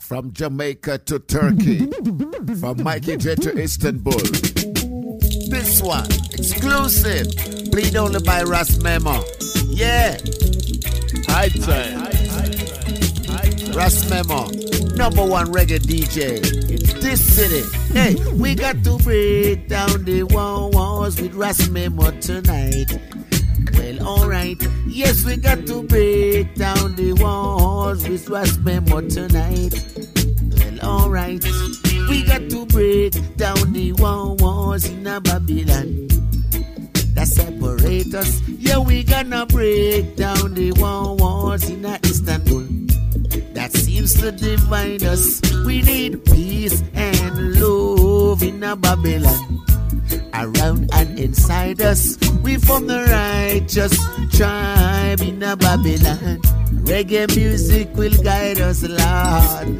From Jamaica to Turkey. From Mikey J to Istanbul. This one, exclusive. Played only by Ras Memo. Yeah. High time. Ras Memo, #1 reggae DJ in this city. Hey, we got to break down the walls with Ras Memo tonight. Well, alright. Yes, we got to break down the walls with Ras Memo tonight. Well, alright. We got to break down the walls in a Babylon that separate us. Yeah, we gonna break down the walls in a Istanbul that seems to divide us. We need peace and love in a Babylon around and inside us. We from the righteous tribe in a Babylon. Reggae music will guide us, Lord.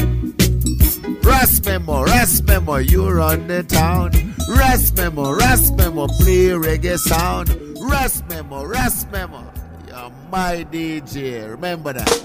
Ras Memo, you run the town. Ras Memo, play reggae sound. Ras Memo, you're my DJ. Remember that.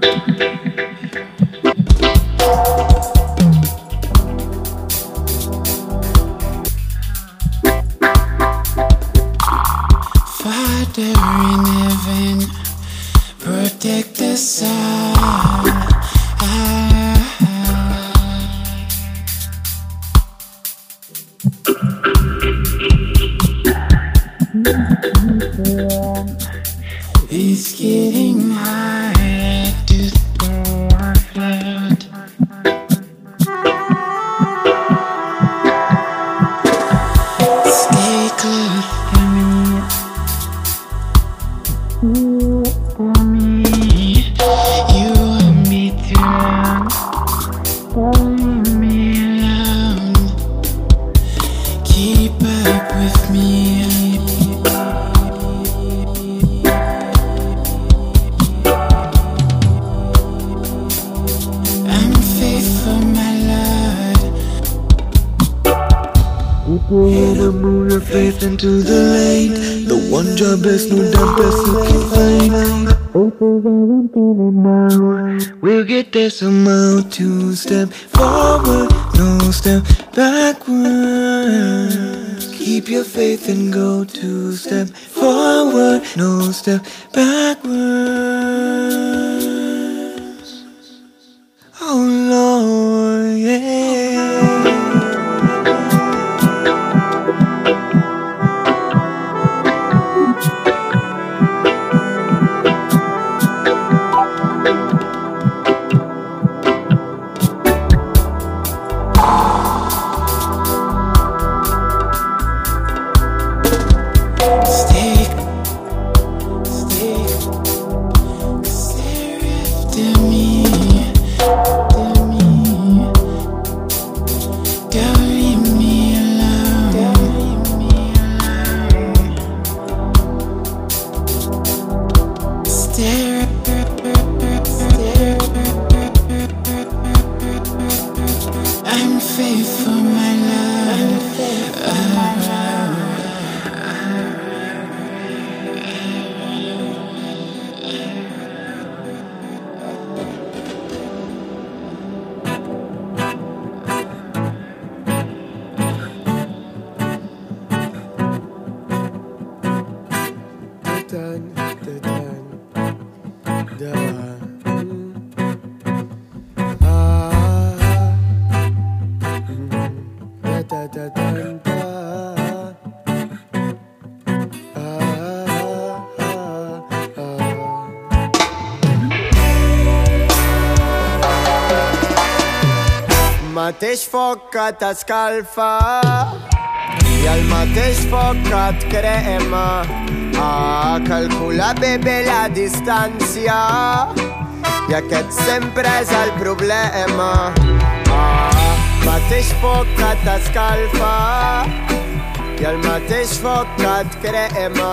Father in heaven, protect us all. It's getting hard to afford. Stay close to me. For me, you won't be too long. Leave me alone. Keep up with me. I'm faithful, my Lord. Put a move your faith into the light. The one job best, no doubt best you can find. We'll get there somehow. 2 step forward, no step backwards. Keep your faith and go 2 step forward, no step backwards. Oh Lord, yeah. I'm faithful, my Lord. Mateix foc que t'escalfa i el mateix foc que et crema. Calcula bé la distància i aquest sempre és el problema. Mateix foc que t'escalfa i el mateix foc que et crema.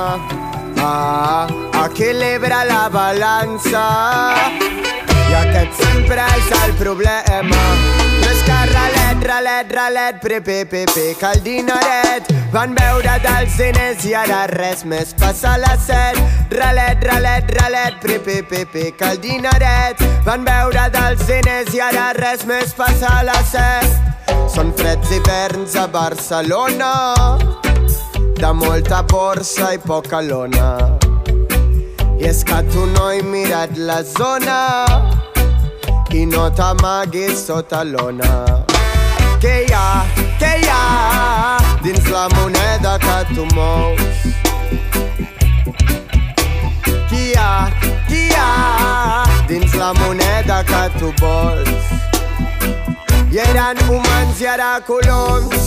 Equilibra la balança i aquest sempre és el problema. No és que ralet, pre-pe-pe-pe, que el dineret van veure dels diners i ara res més passa la set. Ralet, pre-pe-pe-pe, que el dineret van veure dels diners i ara res més passa la set. Són freds hiverns a Barcelona, de molta borsa i poca lona. I és que tu no he mirat la zona i no t'amaguis sota l'ona. Què hi ha dins la moneda que tu mous? Qui hi ha dins la moneda que tu vols? I eren humans i ara coloms.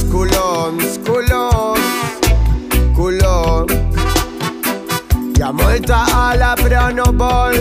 Hi ha molta ala però no vol.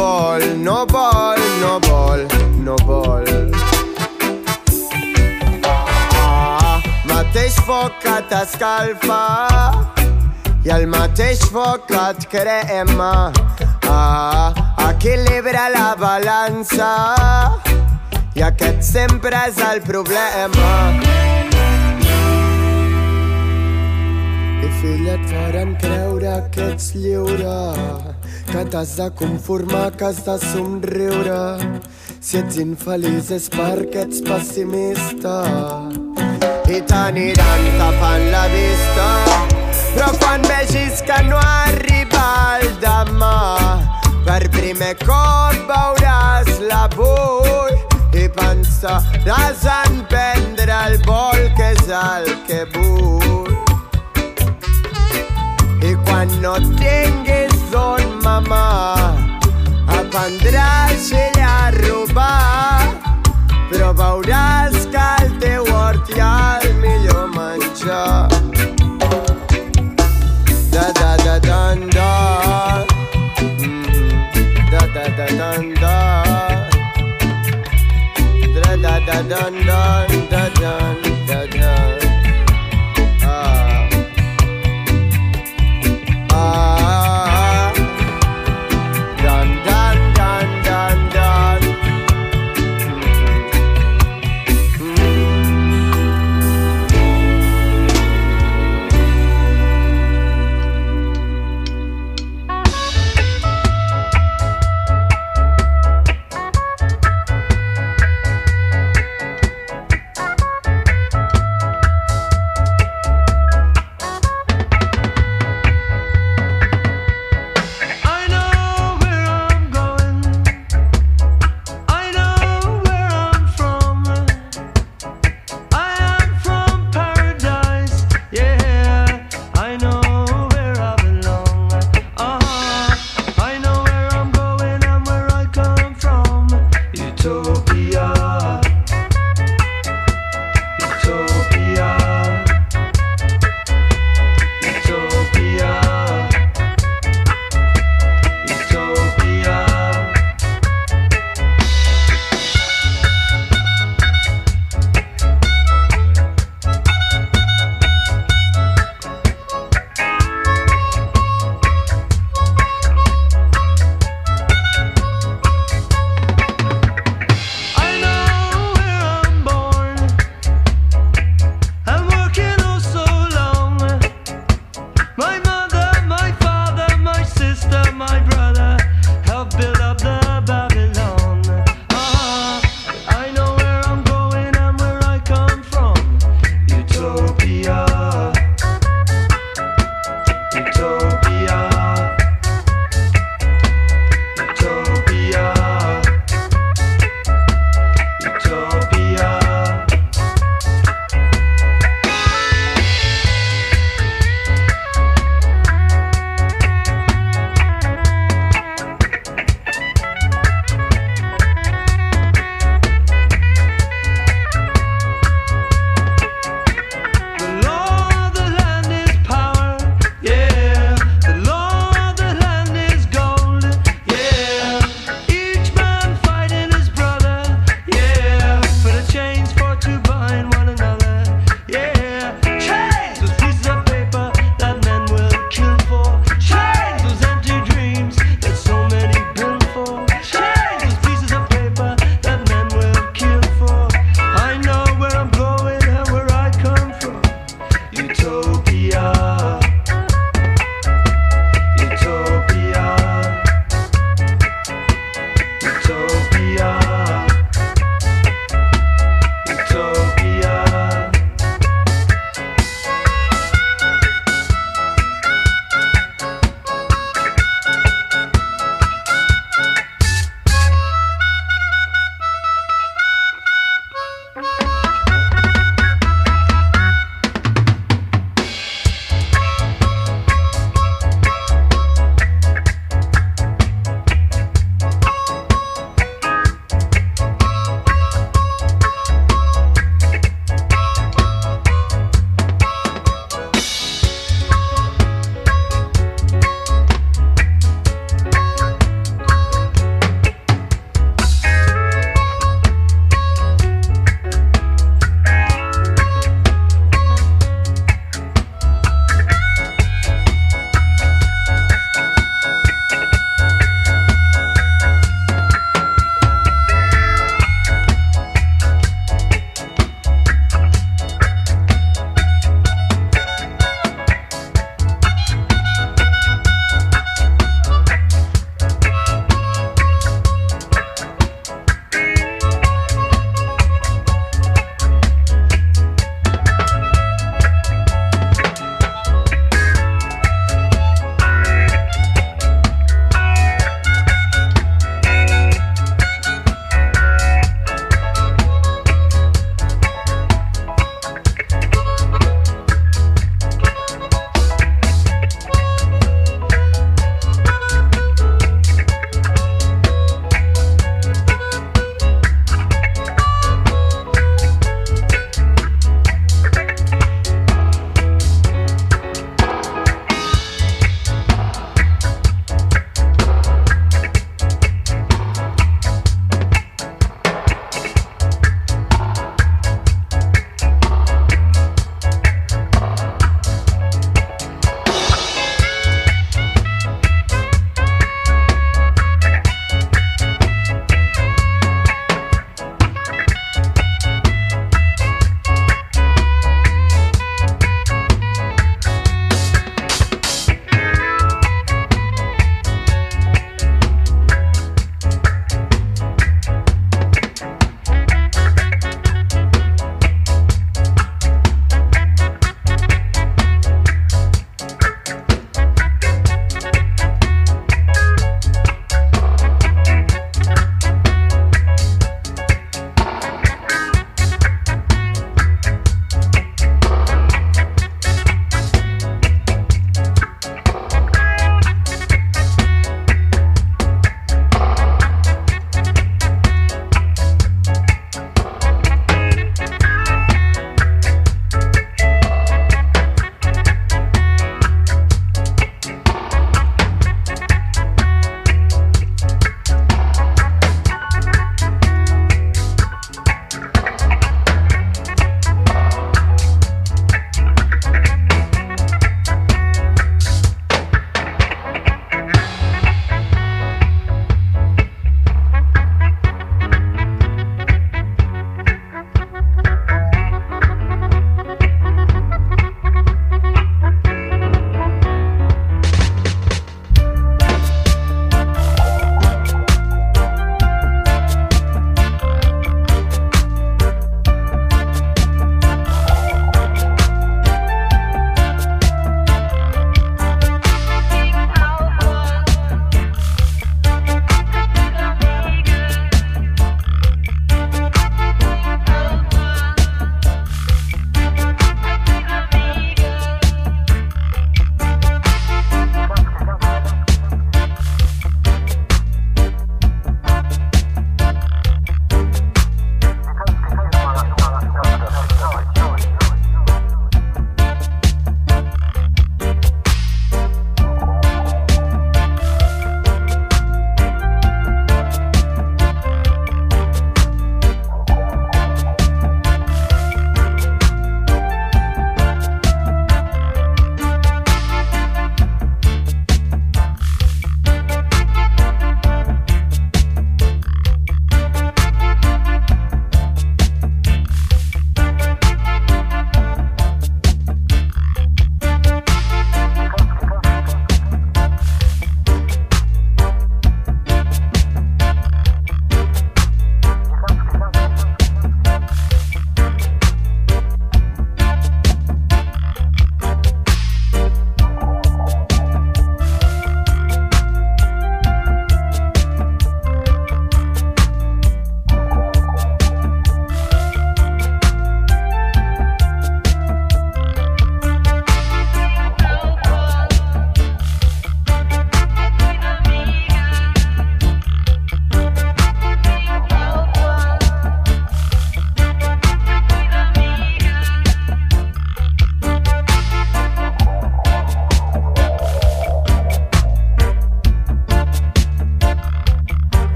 Mateix foc que t'escalfa i el mateix foc que et crema. Equilibra la balança i aquest sempre és el problema. I fill et faran creure que ets lliure, que t'has de conformar, que has de somriure. Si ets infeliç és perquè ets pessimista i t'aniran tapant la vista. Però quan vegis que no arriba el demà, per primer cop veuràs l'avui i pensaràs en prendre el vol, que és el que vull. I quan no tinguis d'on mamar, aprendràs ella a robar, però veuràs que al teu hort hi ha el millor menjar. Da da da dan da, da da da dan da, da da da dan dan da dan da dan.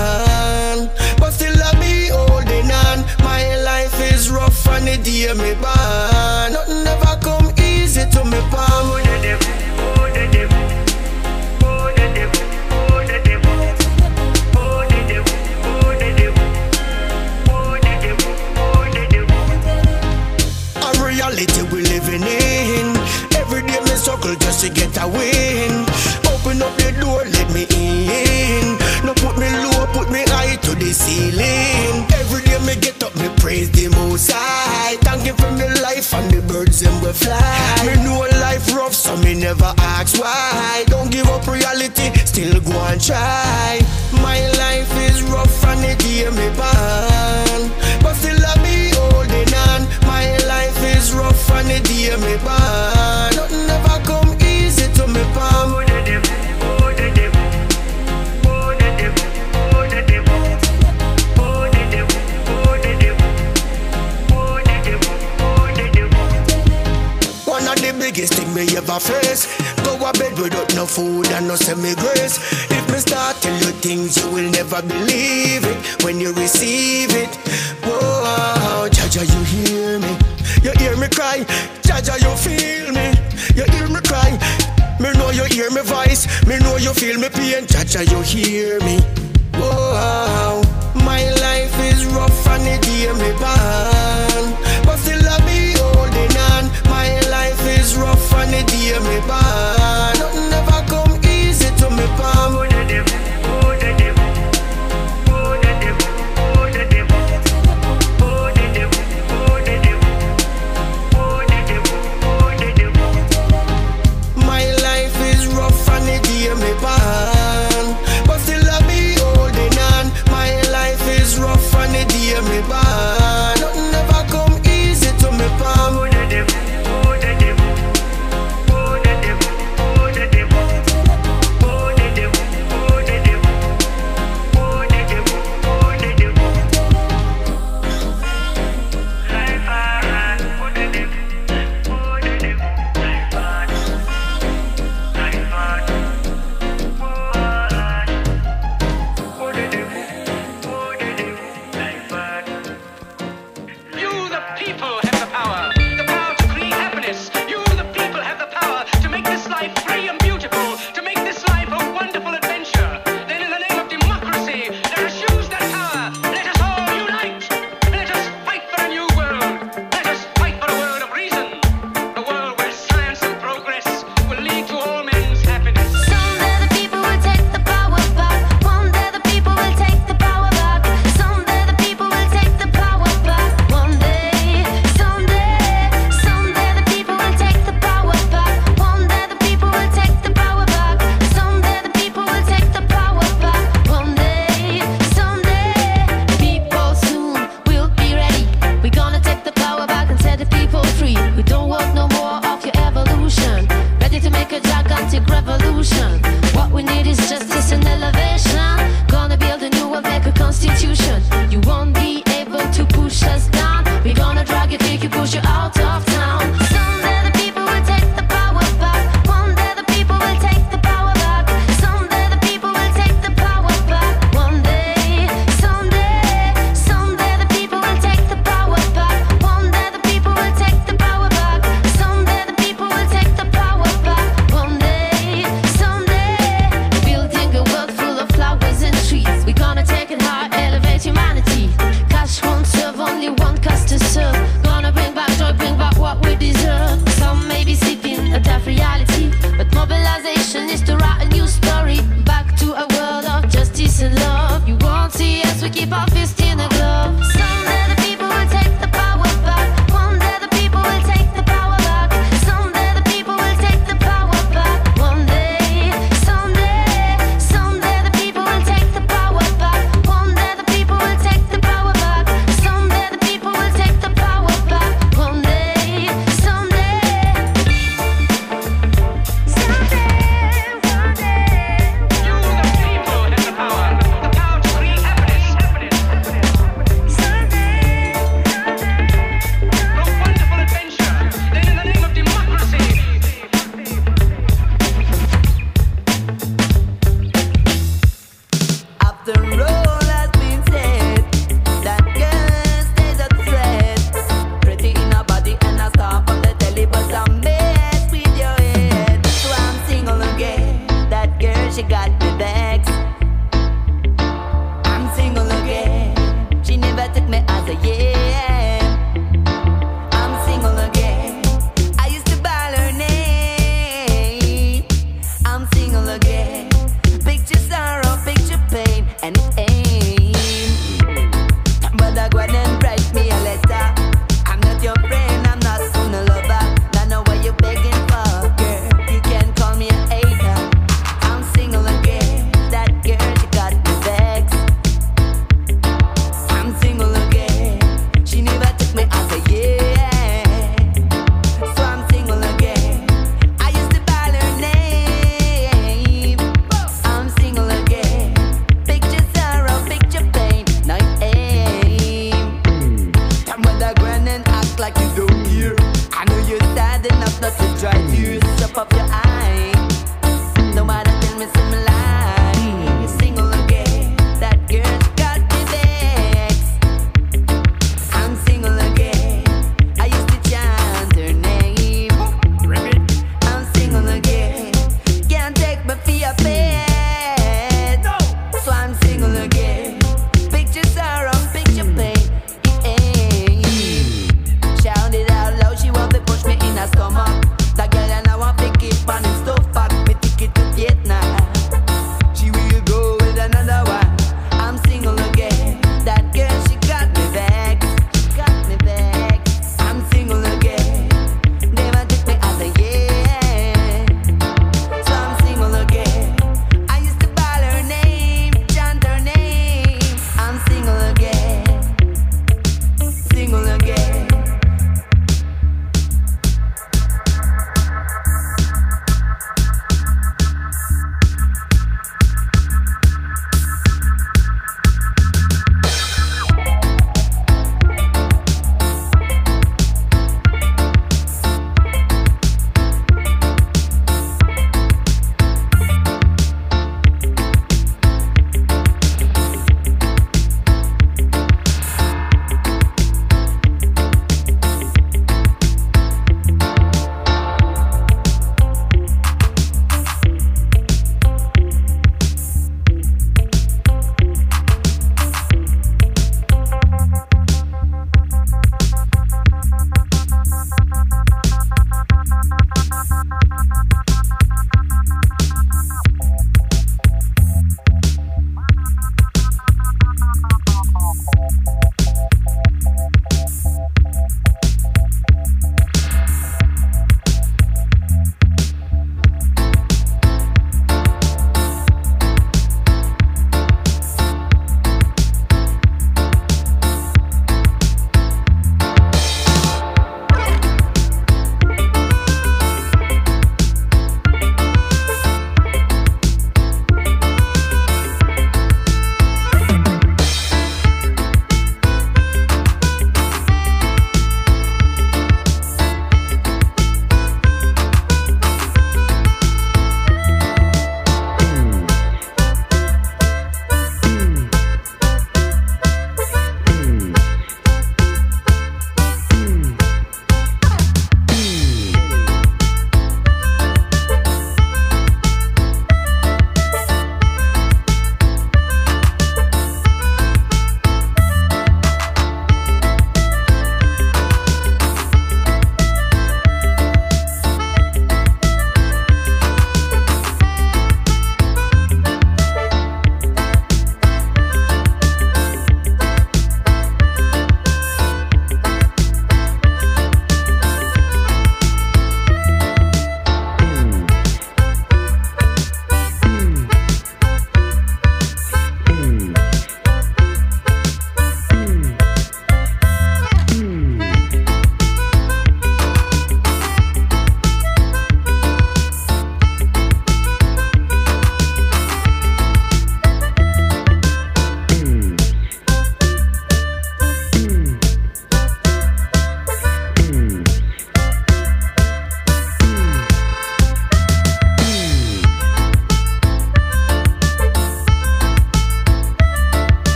born, but still I be holding on. My life is rough and the day me born. Nothing ever come easy to me, palm. A reality we living in. Every day me struggle just to get a win. Open up the door, let me in. No put me low, put me high to the ceiling. Every day me get up, me praise the Most High. Thank Him for me life and the birds them will fly. Me know life rough, so me never ask why. Don't give up reality, still go and try. My life is rough and the day me born, but still I be holding on. My life is rough and the day me born. Nothing ever come easy to me, palm. One of the biggest thing me ever face. Go a bed without no food and no semi-grace. If me start tell you things, you will never believe it when you receive it. Whoa, Jaja, you hear me? You hear me cry? Jaja, you feel me? You hear me cry? Me know you hear me voice. Me know you feel me pain. Jaja, you hear me? Whoa, my life is rough and the day me born, but still I be holding on. My life is rough and the day me born. Nothing ever come easy to me, palm. My life is rough and the day me born, but still I be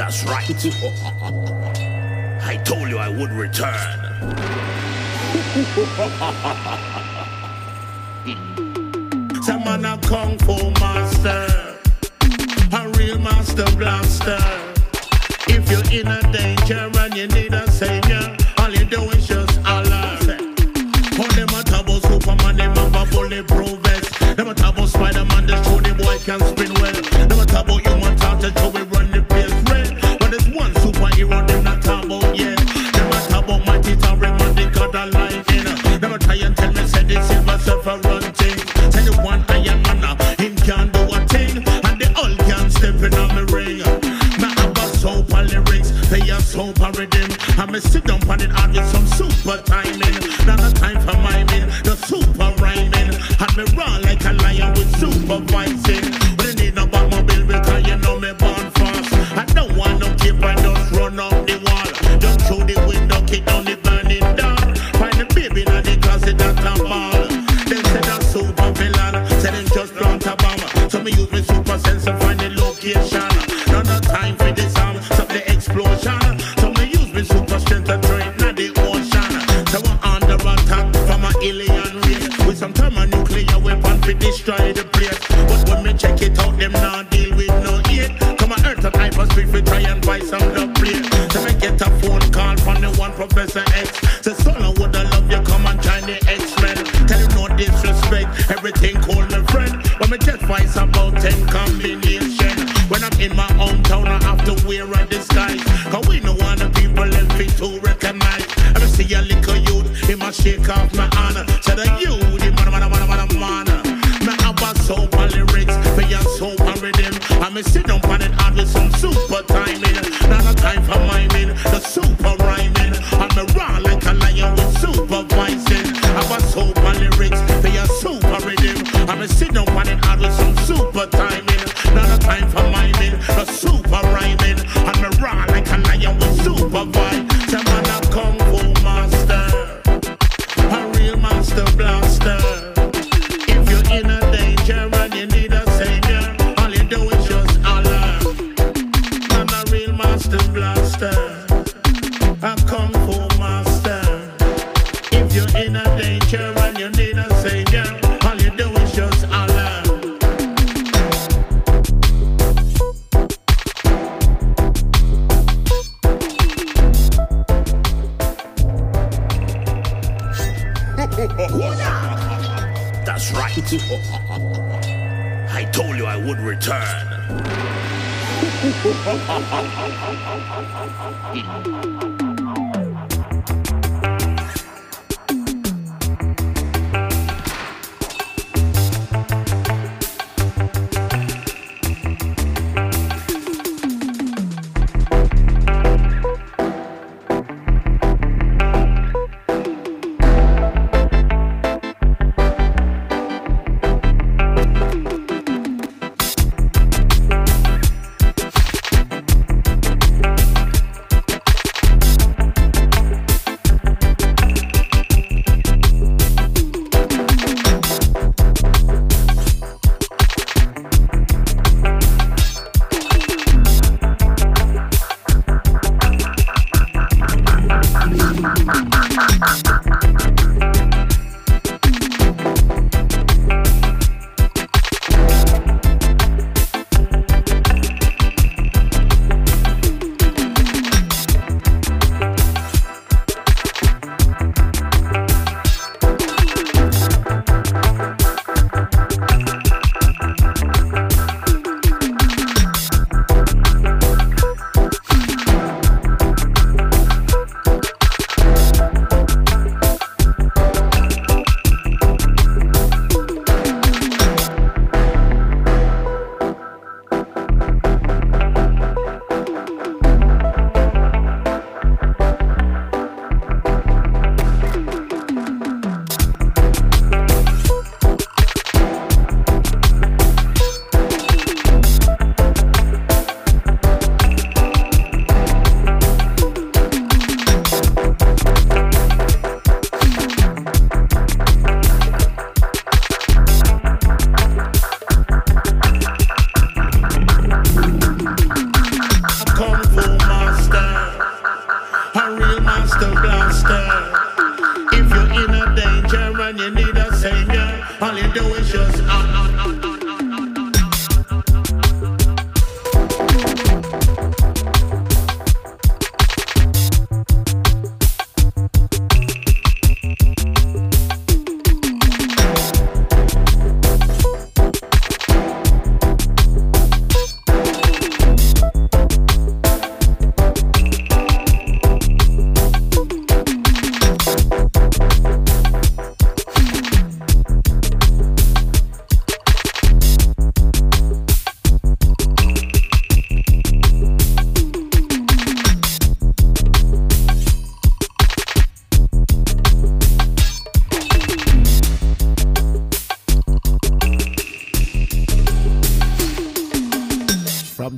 That's right. I told you I would return. Some man a kung fu master, a real master blaster. If you're in a danger and you need a savior, all you do is just holler. All them a talk about Superman, them have a bulletproof vest. Them a talk about Spider-Man, they show the boy can spin well. Them a talk about human torture, so we run the place red. But there's one superhero them not talk about yet. Them a talk about my Titan Raymond, they got a line in. Them a try and tell me, say this is myself a run thing. Say the one Iron Man, him can't do a thing. And they all can step in on me ring. Super lyrics, they are super rhythm. I'm a sit down on it hard with some super timing. Not a time for miming, the super rhyming. And me run like a lion with supervising. But I need no Batmobile because you know me born fast. I don't want no keep and just run up the wall. Jump through the window, kick down the burning door. Find the baby in the closet that I'm ball. They say that super villain, say them just plant a bomb. So me use me super sense to find the location. Not no time for this explosion. So me use me super strength to train in the ocean. So we're under attack from an alien race with some thermonuclear weapon to destroy the place. But when me check it out, them not deal with no hate. Come on earth and hyperspace, we try and buy some dub plate. So me get a phone call from the one Professor X. Say son, I woulda love you, come and join the X-Men. Tell him no disrespect, everything cool my friend. When me just find about 10 combination. When I'm in my hometown, I have to wear a disguise. Cause we know one of the people left me to recognize. I see a little youth, he must shake off my honor. Say the youth, the man. Me have a super lyrics, for your super rhythm. I me sit down on it hard with some super timing. Not a time for miming, the super rhyming. I'm a raw like a lion with supervising. I have a super lyrics, for your super rhythm. I me sit down on it hard with some super timing. Not a time for miming, the super rhyming. I'm a raw like a lion with supervise. Some man a kung fu master, a real master blaster. If you're in a danger and you need a savior, all you do is just holler. I'm a real master blaster, a kung fu master. If you're in a danger and you need a savior, all you do is just holler. That's right. I told you I would return.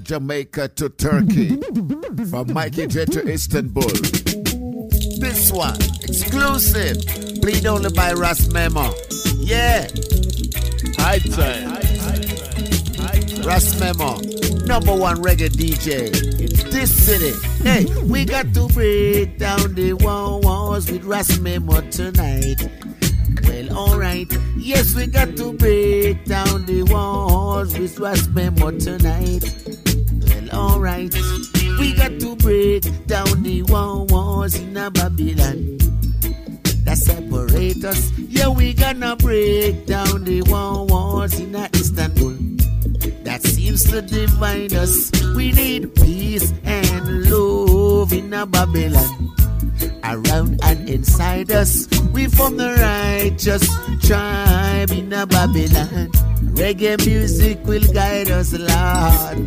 From Jamaica to Turkey, from Mikey J to Istanbul. This one, exclusive, played only by Ras Memo. Yeah. High time. Ras Memo, #1 reggae DJ in this city. Hey, we got to break down the walls with Ras Memo tonight. Well, alright. Yes, we got to break down the walls with Ras Memo tonight. Well, alright. We got to break down the walls in a Babylon that separate us. Yeah, we gonna break down the walls in a Istanbul that seems to divide us. We need peace and love in a Babylon. Around and inside us, we form the righteous tribe in a Babylon. Reggae music will guide us, Lord.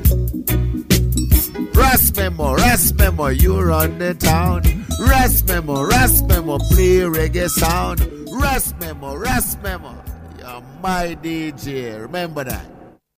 Ras Memo, you run the town. Ras Memo, play reggae sound. Ras Memo, you're my DJ. Remember that.